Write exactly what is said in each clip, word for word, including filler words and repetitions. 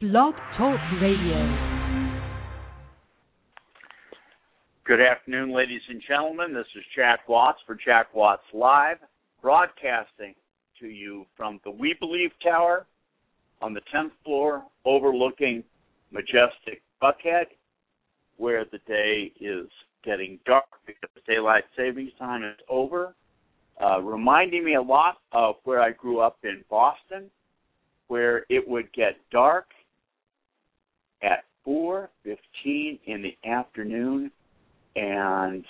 Blog Talk Radio. Good afternoon, ladies and gentlemen. This is Jack Watts for Jack Watts Live, broadcasting to you from the We Believe Tower on the tenth floor overlooking majestic Buckhead, where the day is getting dark because daylight savings time is over, uh, reminding me a lot of where I grew up in Boston, where it would get dark at four fifteen in the afternoon, and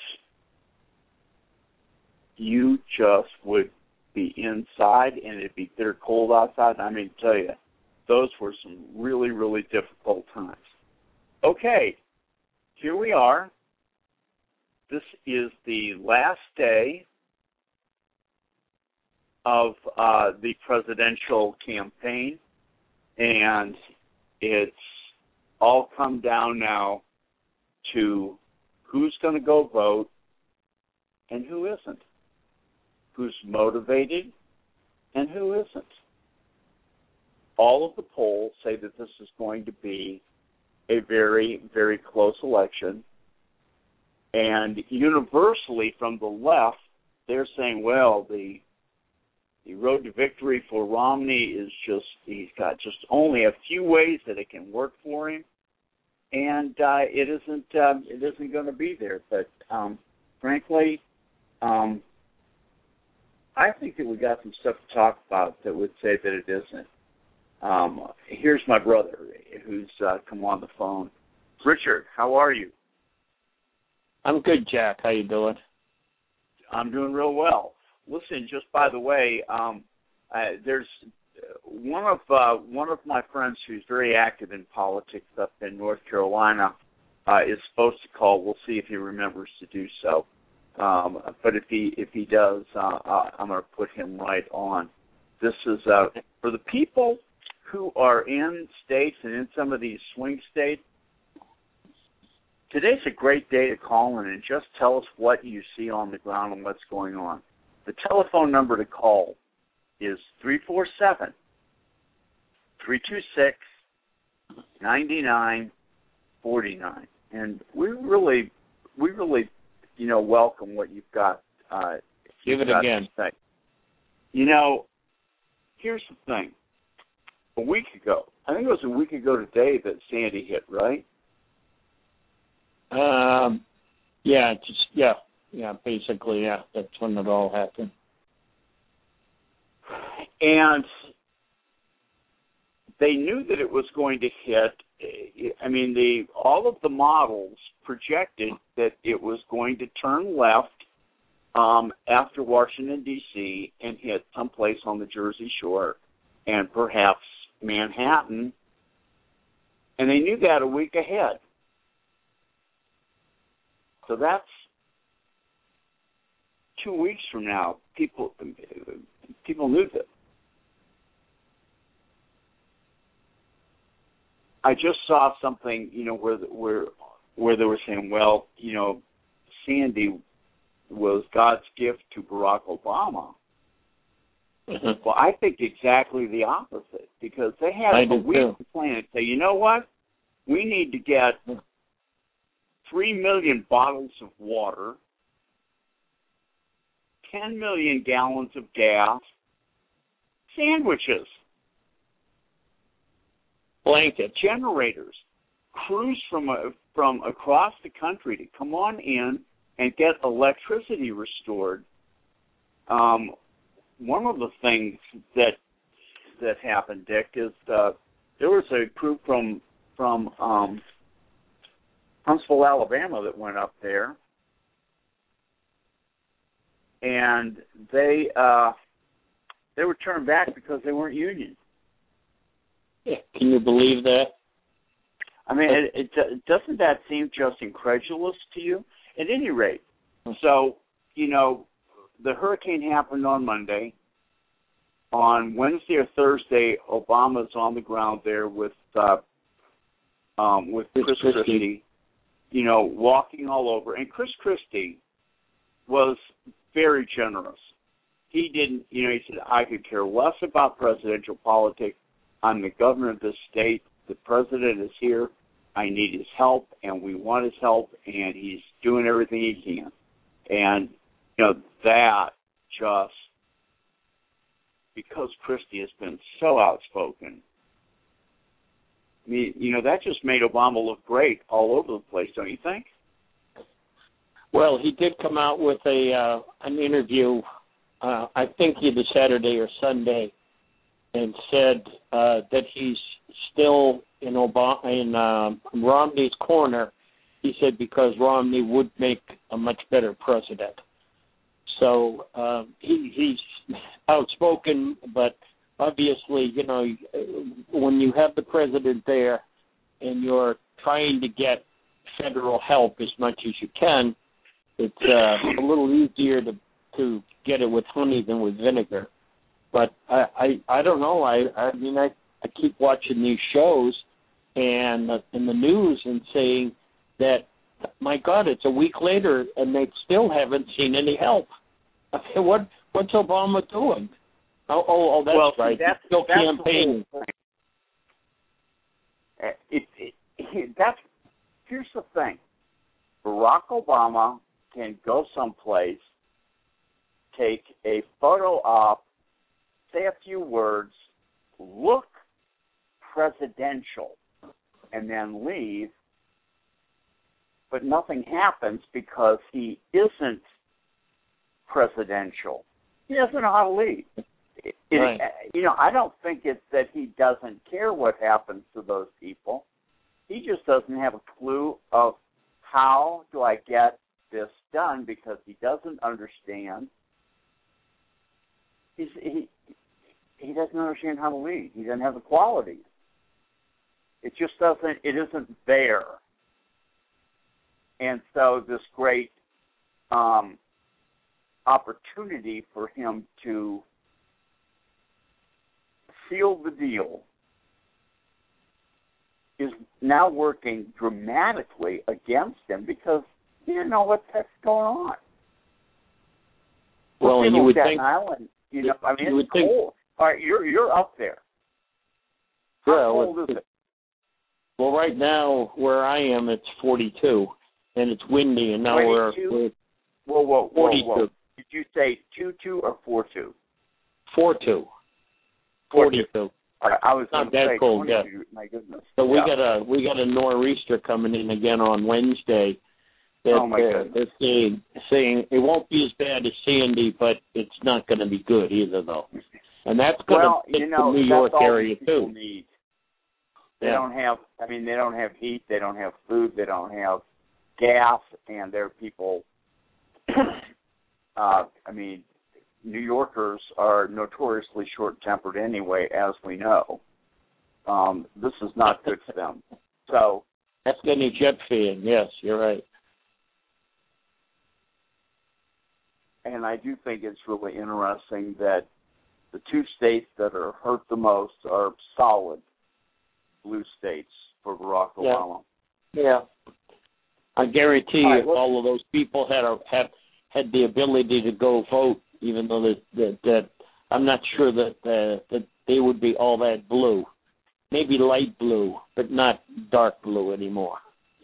you just would be inside, and it'd be bitter cold outside. I mean, tell you, those were some really, really difficult times. Okay, here we are. This is the last day of uh, the presidential campaign, and it's all come down now to who's going to go vote and who isn't, who's motivated and who isn't. All of the polls say that this is going to be a very, very close election, and universally from the left, they're saying, well, the the road to victory for Romney is just, he's got just only a few ways that it can work for him, and uh, it isn't um, it isn't going to be there. But um, frankly, um, I think that we got some stuff to talk about that would say that it isn't. Um, here's my brother who's uh, come on the phone. Richard, how are you? I'm good, Jack. How you doing? I'm doing real well. Listen, just by the way, um, uh, there's one of uh, one of my friends who's very active in politics up in North Carolina uh, is supposed to call. We'll see if he remembers to do so. Um, but if he if he does, uh, uh, I'm going to put him right on. This is uh, for the people who are in states and in some of these swing states. Today's a great day to call in and just tell us what you see on the ground and what's going on. The telephone number to call is three four seven, three two six, nine nine four nine. And we really, we really, you know, welcome what you've got. Uh, Give it again. You know, here's the thing. A week ago, I think it was a week ago today that Sandy hit, right? Um, yeah, just, yeah, yeah, basically, yeah, that's when it all happened. And they knew that it was going to hit. I mean, the all of the models projected that it was going to turn left um, after Washington, D C, and hit someplace on the Jersey Shore and perhaps Manhattan. And they knew that a week ahead. So that's two weeks from now. People, people knew that. I just saw something, you know, where where where they were saying, well, you know, Sandy was God's gift to Barack Obama. Mm-hmm. Well, I think exactly the opposite, because they had I a week too. to plan and say, you know what, we need to get three million bottles of water, ten million gallons of gas, sandwiches, blankets, generators, crews from uh, from across the country to come on in and get electricity restored. Um, one of the things that that happened, Dick, is uh, there was a crew from from um, Huntsville, Alabama, that went up there, and they uh, they were turned back because they weren't union. Yeah, can you believe that? I mean, it, it, doesn't that seem just incredulous to you? At any rate, so, you know, the hurricane happened on Monday. On Wednesday or Thursday, Obama's on the ground there with uh, um, with Chris, Chris Christie. Christie. You know, walking all over. And Chris Christie was very generous. He didn't, you know, he said, I could care less about presidential politics. I'm the governor of this state. the president is here. I need his help, and we want his help, and he's doing everything he can. And, you know, that just, because Christie has been so outspoken, I mean, you know, that just made Obama look great all over the place, don't you think? Well, he did come out with a uh, an interview, uh, I think either Saturday or Sunday, and said uh, that he's still in Obama in uh, Romney's corner. He said because Romney would make a much better president. So uh, he, he's outspoken, but obviously, you know, when you have the president there and you're trying to get federal help as much as you can, it's uh, a little easier to to get it with honey than with vinegar. But I I, I don't know. I I mean I, I keep watching these shows and uh, in the news and saying that, my God, it's a week later and they still haven't seen any help. I mean, what what's Obama doing? Oh, oh, oh that's well, right. That's, He's still that's campaigning. It, it, it, that's here's the thing. Barack Obama can go someplace, take a photo op, say a few words, look presidential, and then leave, but nothing happens because he isn't presidential. He doesn't know how to lead. It, right. it, you know, I don't think it's that he doesn't care what happens to those people. He just doesn't have a clue of how do I get this done, because he doesn't understand. He's, he he doesn't understand how to lead. He doesn't have the qualities. It just doesn't. It isn't there. And so this great um, opportunity for him to seal the deal is now working dramatically against him because he didn't know what the heck's going on. Well, well and you would Staten think, Island, you know, I mean, you it's would cold. think, All right, you're you're up there. How well, cold is it? Well, right now where I am, it's forty-two, and it's windy, and now we're, we're whoa, whoa, whoa, forty-two. Whoa. Did you say two two or four two? Four two. Forty-two. I, I was not going that to say cold, yeah. My goodness. So we yeah. got a we got a nor'easter coming in again on Wednesday. That, oh my uh, goodness. they're saying, saying it won't be as bad as Sandy, but it's not going to be good either, though. And that's going to well, hit you know, the New that's York all area people too. Need. They Yeah. don't have. I mean, they don't have heat. They don't have food. They don't have gas, and their people. uh, I mean, New Yorkers are notoriously short-tempered anyway, as we know. Um, this is not good for them. So that's getting jet fan. Yes, you're right. And I do think it's really interesting that the two states that are hurt the most are solid blue states for Barack Obama. Yeah. yeah. I guarantee all right, if well, all of those people had a, had had the ability to go vote, even though that that, that I'm not sure that uh, that they would be all that blue. Maybe light blue, but not dark blue anymore.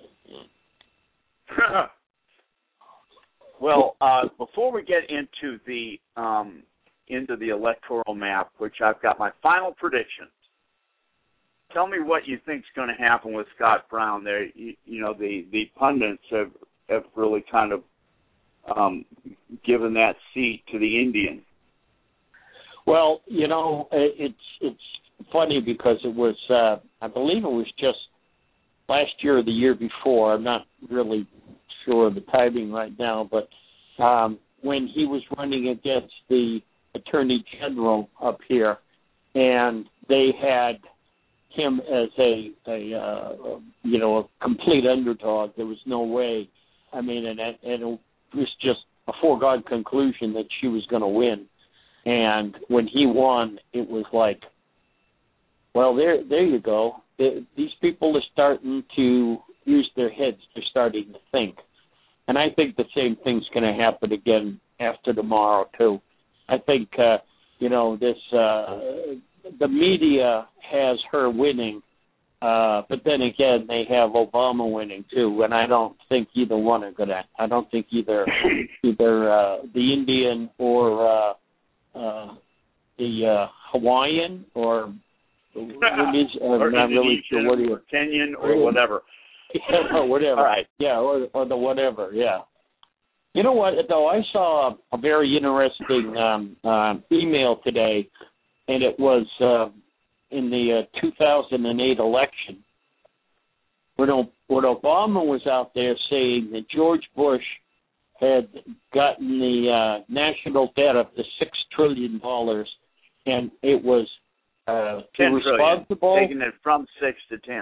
Well, uh, before we get into the um, into the electoral map, which I've got my final predictions, tell me what you think is going to happen with Scott Brown. There, you, you know, the, the pundits have have really kind of um, given that seat to the Indian. Well, you know, it's it's funny because it was, uh, I believe it was just last year or the year before. I'm not really sure of the timing right now, but um, when he was running against the Attorney General up here, and they had him as a, a uh, you know, a complete underdog. There was no way. I mean, and, and it was just a foregone conclusion that she was going to win. And when he won, it was like, well, there, there you go. They, these people are starting to use their heads. They're starting to think. And I think the same thing's going to happen again after tomorrow, too. I think, uh, you know, this uh, the media has her winning, Uh, but then again, they have Obama winning too, and I don't think either one are gonna. I don't think either either uh, the Indian or uh, uh, the uh, Hawaiian or what is, uh, or not really sure what or Kenyan or whatever. Yeah, or whatever. All right. Yeah, or, or the whatever. Yeah. You know what? Though I saw a, a very interesting um, uh, email today, and it was. Uh, in the uh, two thousand eight election, when, o- when Obama was out there saying that George Bush had gotten the uh, national debt up to six trillion dollars, and it was uh, ten irresponsible. Trillion, taking it from six to ten.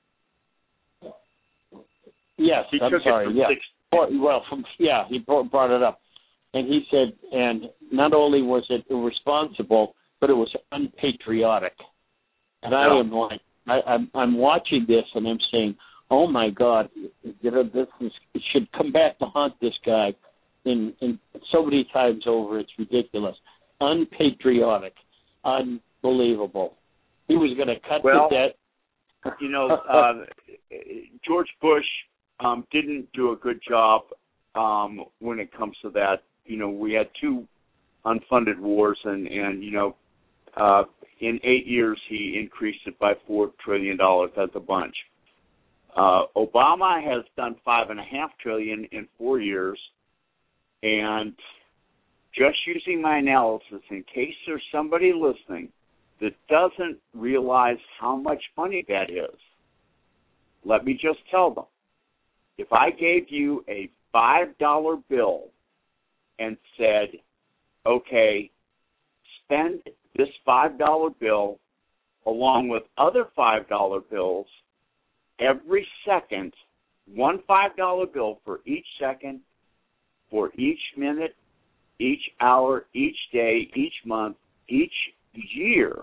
Yes, he I'm took sorry. It from yeah, six well, from yeah, he brought it up, and he said, and not only was it irresponsible, but it was unpatriotic. And I no. am like, I, I'm, I'm watching this and I'm saying, oh my God, you know, this is, it should come back to haunt this guy, in, in so many times over. It's ridiculous, unpatriotic, unbelievable. He was going to cut well, the debt. You know, uh, George Bush um, didn't do a good job um, when it comes to that. You know, we had two unfunded wars, and and you know. Uh, in eight years, he increased it by four trillion dollars. That's a bunch. Uh, Obama has done five and a half trillion in four years, and just using my analysis, in case there's somebody listening that doesn't realize how much money that is, let me just tell them: if I gave you a five dollar bill and said, "Okay, spend this five dollar bill along with other five dollar bills every second, one five dollar bill for each second, for each minute, each hour, each day, each month, each year,"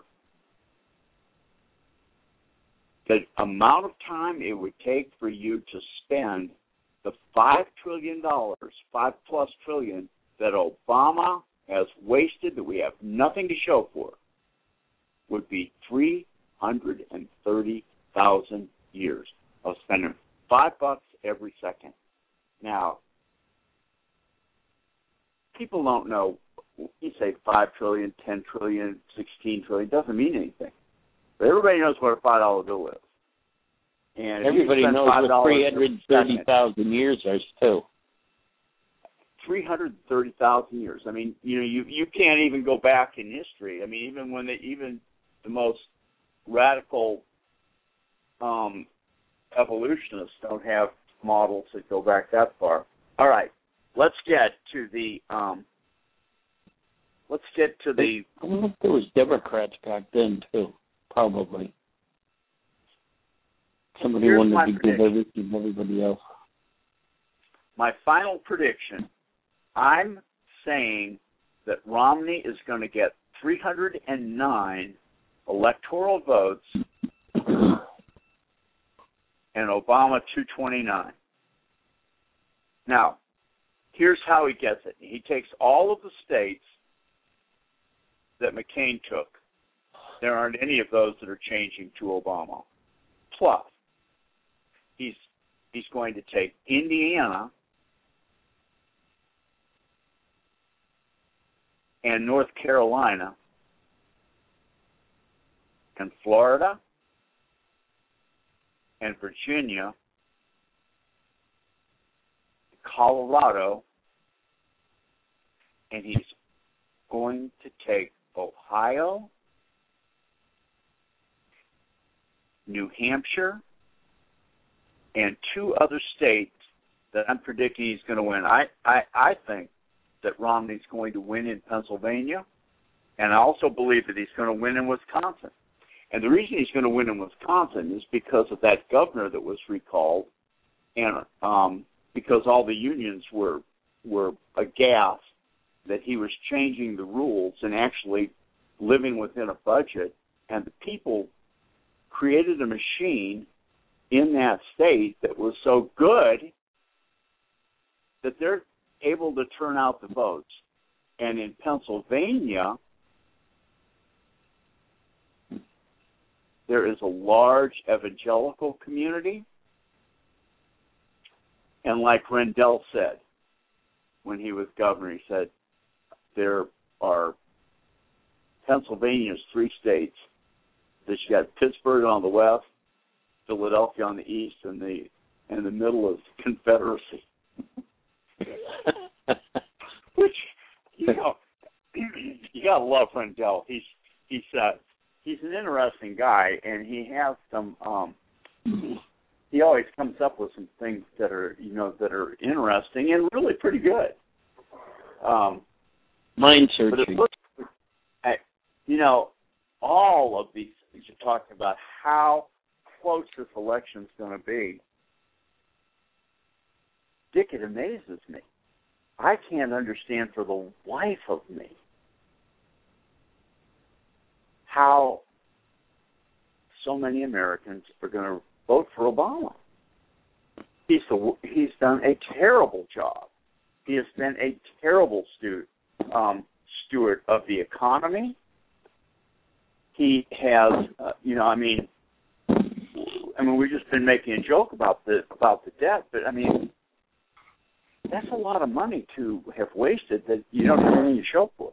the amount of time it would take for you to spend the five trillion dollars, five plus trillion that Obama has wasted, that we have nothing to show for, would be three hundred thirty thousand years of spending five bucks every second. Now, people don't know. You say five trillion, ten trillion, sixteen trillion, doesn't mean anything. But everybody knows what a five dollar bill is. And everybody knows what three hundred thirty thousand years is too. three hundred thirty thousand years. I mean, you know, you you can't even go back in history. I mean, even when they, even the most radical um, evolutionists don't have models that go back that far. All right, let's get to the um, let's get to the. I wonder if there was Democrats back then too, probably. Somebody Here's wanted my to give prediction. everything to everybody else. My final prediction. I'm saying that Romney is going to get three hundred nine electoral votes and Obama two twenty-nine. Now, here's how he gets it. He takes all of the states that McCain took. There aren't any of those that are changing to Obama. Plus, he's he's going to take Indiana and North Carolina and Florida and Virginia, Colorado, and he's going to take Ohio, New Hampshire, and two other states that I'm predicting he's going to win. I, I, I think that Romney's going to win in Pennsylvania, and I also believe that he's going to win in Wisconsin. And the reason he's going to win in Wisconsin is because of that governor that was recalled, and um, because all the unions were were aghast that he was changing the rules and actually living within a budget, and the people created a machine in that state that was so good that they're able to turn out the votes. And in Pennsylvania, there is a large evangelical community, and like Rendell said when he was governor, he said there are Pennsylvania's three states. That you got Pittsburgh on the west, Philadelphia on the east, and the and the middle is Confederacy. Which, you know, you gotta love Rendell. He's he's uh, he's an interesting guy, and he has some. Um, he always comes up with some things that are you know that are interesting and really pretty good. Um, Mind searching. But it looks, you know, all of these things you're talking about, how close this election's going to be. Dick, it amazes me. I can't understand for the life of me how so many Americans are going to vote for Obama. He's the, he's done a terrible job. He has been a terrible stu- um, steward of the economy. He has, uh, you know, I mean, I mean, we've just been making a joke about the about the debt, but I mean, that's a lot of money to have wasted that you don't have anything to show for.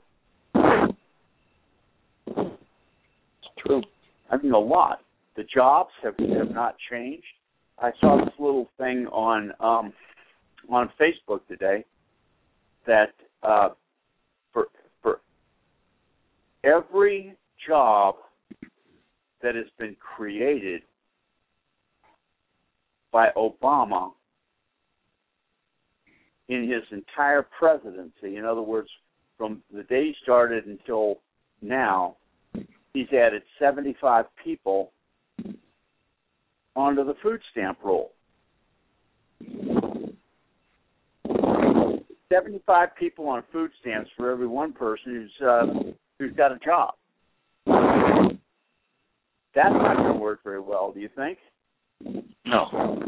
It's true. I mean, a lot. The jobs have have not changed. I saw this little thing on um, on Facebook today that uh, for for every job that has been created by Obama in his entire presidency, in other words, from the day he started until now, he's added seventy-five people onto the food stamp roll. seventy-five people on food stamps for every one person who's uh, who's got a job. That's not going to work very well, do you think? No.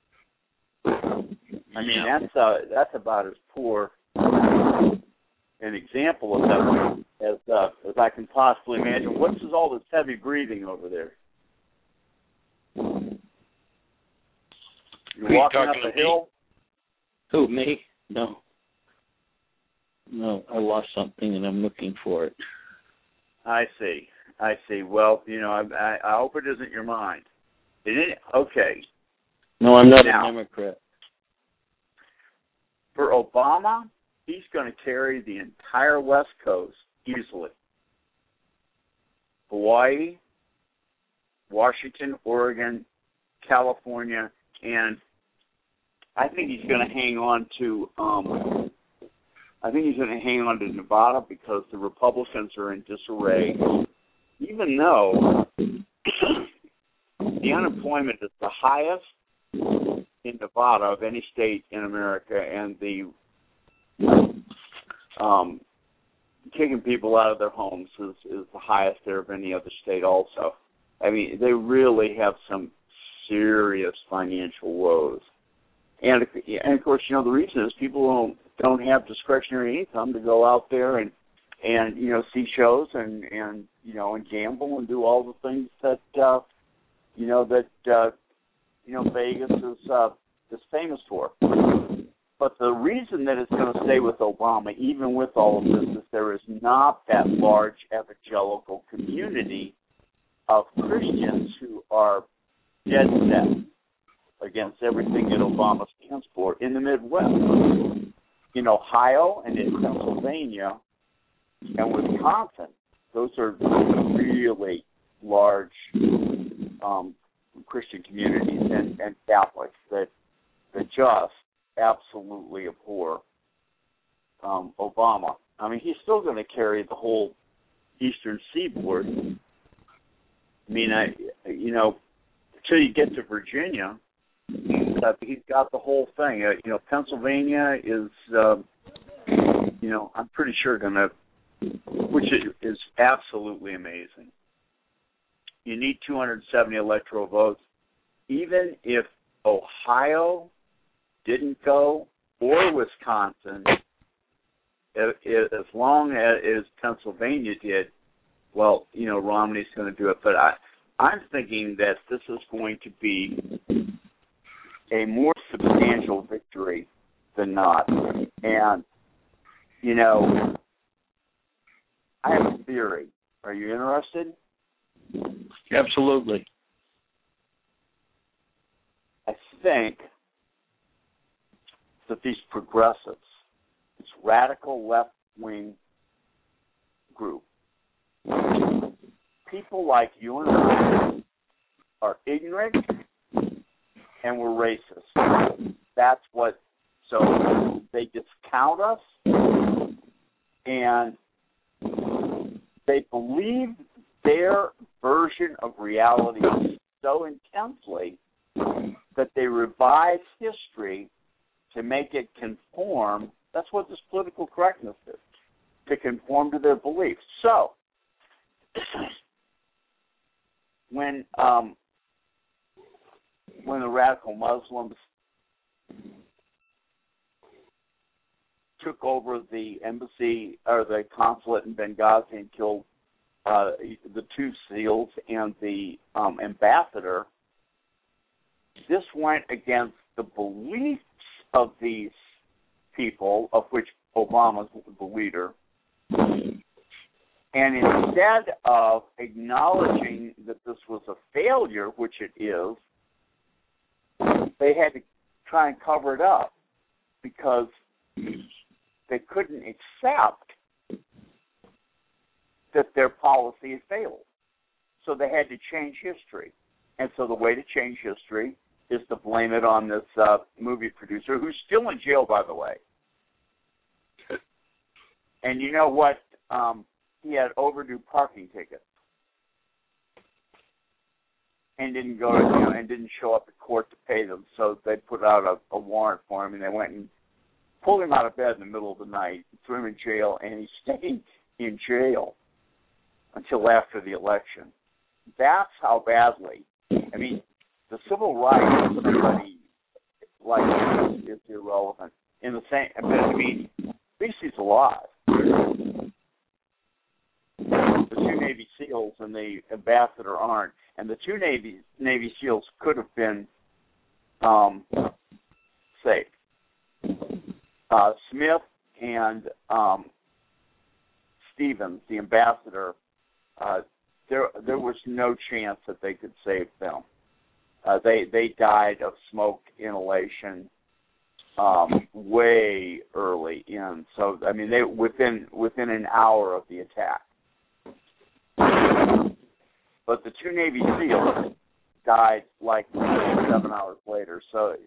I mean, that's uh, that's about as poor an example of that as uh, as I can possibly imagine. What's all this heavy breathing over there? You're you walking up a hill? Who, me? No. No, I lost something and I'm looking for it. I see. I see. Well, you know, I, I, I hope it isn't your mind. It is, okay. No, I'm not now, a Democrat. For Obama, he's going to carry the entire West Coast easily. Hawaii, Washington, Oregon, California, and I think he's going to hang on to. Um, I think he's going to hang on to Nevada because the Republicans are in disarray. Even though the unemployment is the highest in Nevada of any state in America, and the um, kicking people out of their homes is, is the highest there of any other state also. I mean, they really have some serious financial woes. And, and of course, you know, the reason is people don't, don't have discretionary income to go out there and, and you know, see shows and, and, you know, and gamble and do all the things that, uh, you know, that, uh, you know, Vegas is, uh, is famous for. But the reason that it's going to stay with Obama, even with all of this, is there is not that large evangelical community of Christians who are dead set against everything that Obama stands for in the Midwest. In Ohio and in Pennsylvania and Wisconsin, those are really large um, Christian communities and, and Catholics that, that just absolutely abhor um, Obama. I mean, he's still going to carry the whole eastern seaboard. I mean, I, you know, until you get to Virginia, uh, he's got the whole thing. Uh, you know, Pennsylvania is, uh, you know, I'm pretty sure going to, which is, is absolutely amazing. You need two hundred seventy electoral votes. Even if Ohio didn't go, or Wisconsin, it, it, as long as, as Pennsylvania did, well, you know, Romney's going to do it. But I, I'm thinking that this is going to be a more substantial victory than not. And, you know, I have a theory. Are you interested? Absolutely. I think that these progressives, this radical left-wing group, people like you and I are ignorant and we're racist. That's what, so they discount us and they believe their version of reality so intensely that they revise history to make it conform. That's what this political correctness is, to conform to their beliefs. So, when um, when the radical Muslims took over the embassy or the consulate in Benghazi and killed uh, the two SEALs and the um, ambassador, this went against the beliefs of these people, of which Obama's the leader. And instead of acknowledging that this was a failure, which it is, they had to try and cover it up because they couldn't accept that their policy had failed. So they had to change history. And so the way to change history is to blame it on this uh, movie producer, who's still in jail, by the way. And you know what? Um, he had overdue parking tickets and didn't go, to, you know, and didn't show up at court to pay them. So they put out a, a warrant for him, and they went and pulled him out of bed in the middle of the night, threw him in jail, and he stayed in jail until after the election. That's how badly. I mean, the civil rights of somebody like this is irrelevant. In the same, I mean, at least he's alive. The two Navy SEALs and the ambassador aren't, and the two Navy Navy SEALs could have been um, saved. Uh, Smith and um, Stevens, the ambassador, uh, there there was no chance that they could save them. Uh, they they died of smoke inhalation um, way early in. So I mean, they within within an hour of the attack. But the two Navy SEALs died like seven hours later. So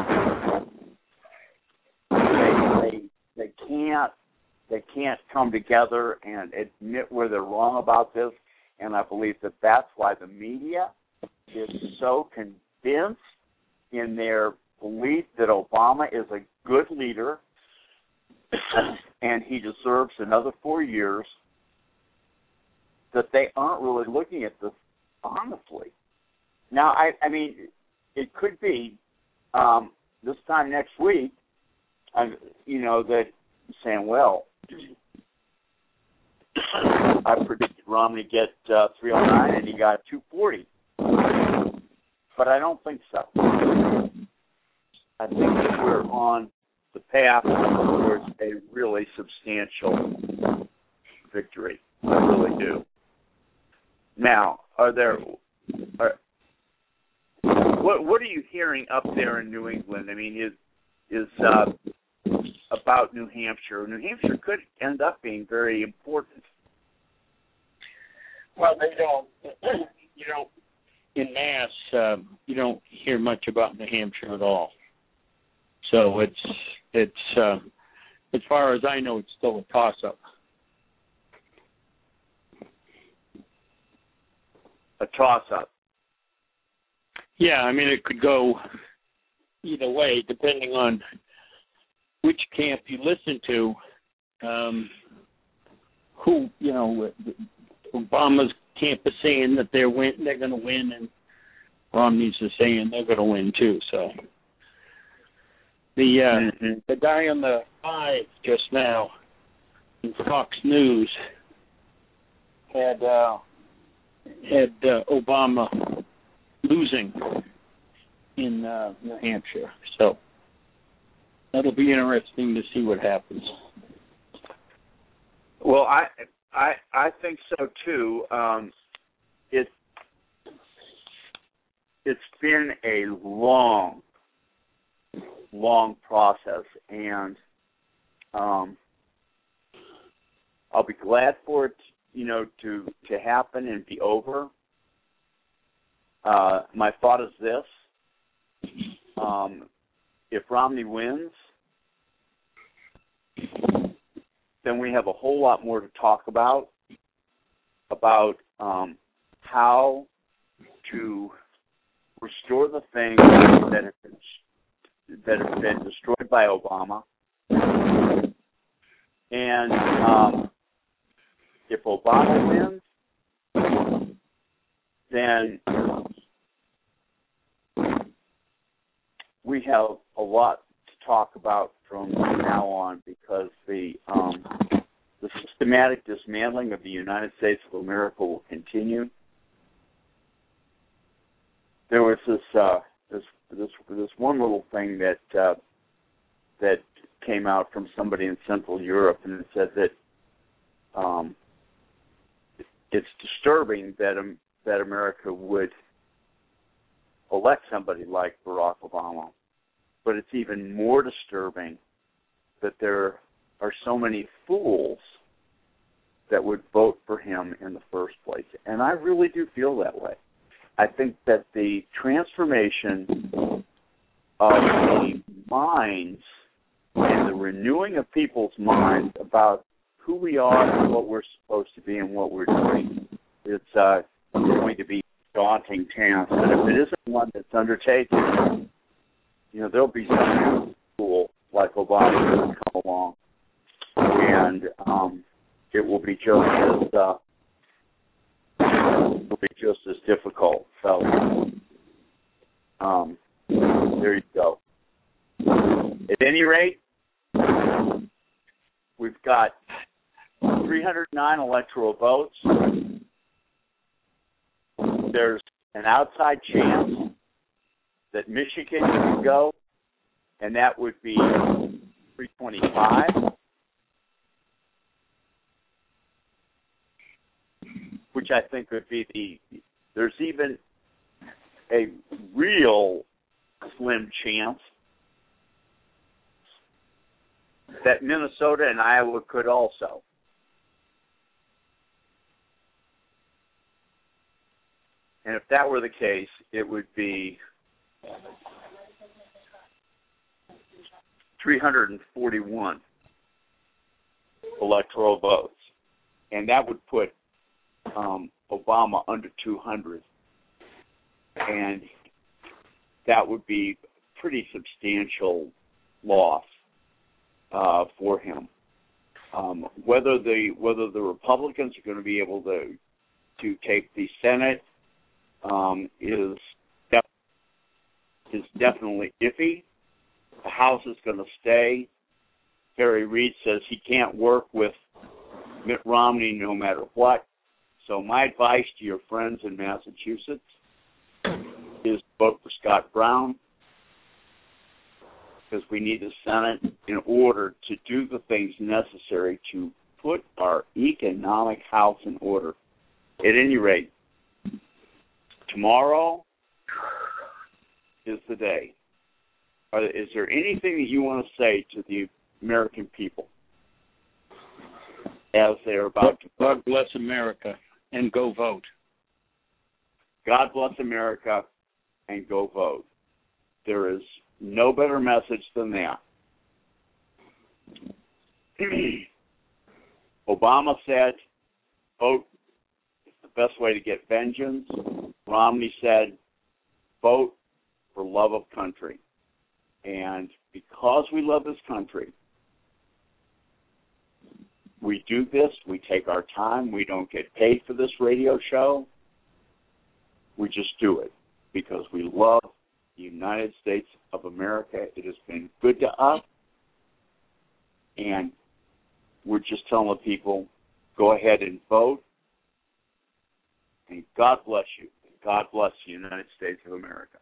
they they they can't they can't come together and admit where they're wrong about this. And I believe that that's why the media is so convinced in their belief that Obama is a good leader and he deserves another four years, that they aren't really looking at this honestly. Now, I, I mean, it could be um, this time next week, uh, you know, that saying, well, I predicted Romney get uh, three oh nine and he got two forty. But I don't think so. I think that we're on the path towards a really substantial victory. I really do. Now, are there are, what what are you hearing up there in New England? I mean, is is uh, about New Hampshire? New Hampshire could end up being very important. Well, they don't. You know, in mass, um, you don't hear much about New Hampshire at all. So it's it's uh, as far as I know, it's still a toss-up. A toss-up. Yeah, I mean, it could go either way, depending on which camp you listen to. Um, who, you know, Obama's camp is saying that they're win, they're going to win, and Romney's is saying they're going to win too. So the uh, mm-hmm. the guy on the five just now in Fox News had uh, had uh, Obama losing in uh, New Hampshire. So that'll be interesting to see what happens. Well, I I I think so too. Um, it it's been a long, long process, and um, I'll be glad for it, you know, to to happen and be over. Uh, my thought is this: um, if Romney wins, then we have a whole lot more to talk about, about um, how to restore the things that have been, that have been destroyed by Obama. And um, if Obama wins, then we have a lot to talk about from now on, because the um, the systematic dismantling of the United States of America will continue. There was this uh, this this this one little thing that uh, that came out from somebody in Central Europe, and it said that um, it's disturbing that um, that America would elect somebody like Barack Obama. But it's even more disturbing that there are so many fools that would vote for him in the first place. And I really do feel that way. I think that the transformation of the minds and the renewing of people's minds about who we are and what we're supposed to be and what we're doing is uh, going to be a daunting task. And if it isn't one that's undertaken, you know, there'll be some fool like Obama that will come along, and um, it will be just as uh, it will be just as difficult. So, um, there you go. At any rate, we've got three hundred nine electoral votes. There's an outside chance that Michigan could go, and that would be three twenty-five, which I think would be the, there's even a real slim chance that Minnesota and Iowa could also. And if that were the case, it would be three hundred forty-one electoral votes, and that would put um, Obama under two hundred, and that would be a pretty substantial loss uh, for him. Um, whether the whether the Republicans are going to be able to to take the Senate um, is. is definitely iffy. The House is going to stay. Harry Reid says he can't work with Mitt Romney no matter what. So my advice to your friends in Massachusetts is vote for Scott Brown, because we need the Senate in order to do the things necessary to put our economic house in order. At any rate, tomorrow is the day. Are, is there anything that you want to say to the American people as they're about to vote? God bless America and go vote. God bless America and go vote. There is no better message than that. Obama said, vote is the best way to get vengeance. Romney said, vote for love of country. And because we love this country, we do this, we take our time, we don't get paid for this radio show. We just do it because we love the United States of America. It has been good to us. And we're just telling the people, go ahead and vote And God bless you. God bless the United States of America.